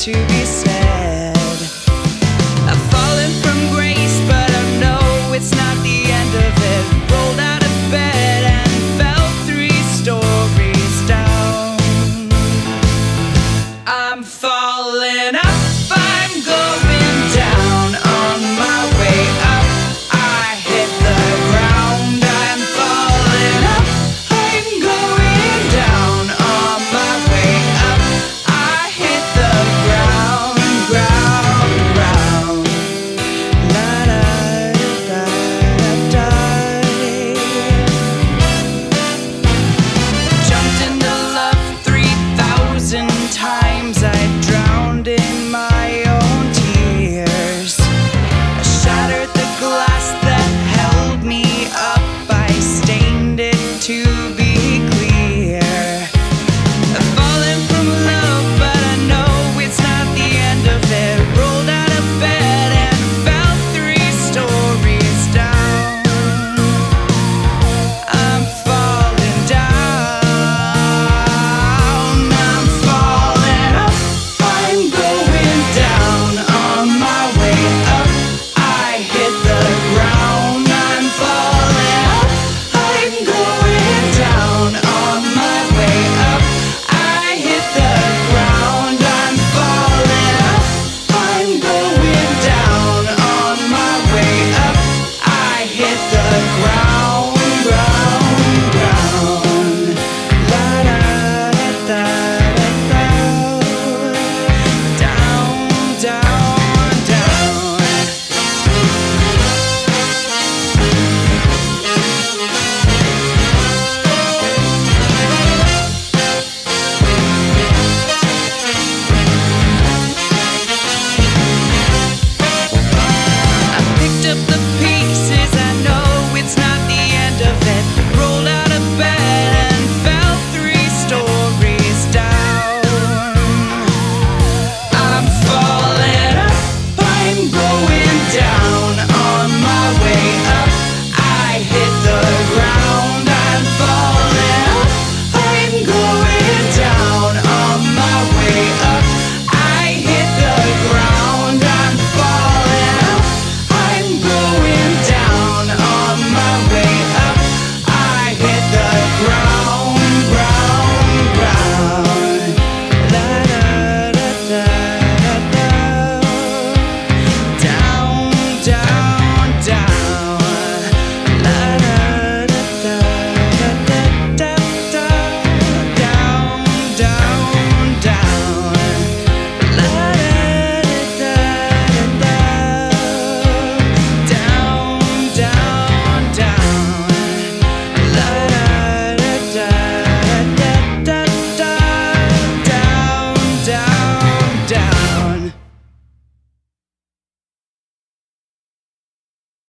to be said. I've fallen from grace, but I know it's not the end of it. Rolled out of bed and fell 3 stories down. I'm falling up, I'm going down. On my way up, I hit the ground. I'm falling up, I'm going down. On my way up, I hit the ground, ground, ground. La da da da da. Jumped into love 3,000 times. I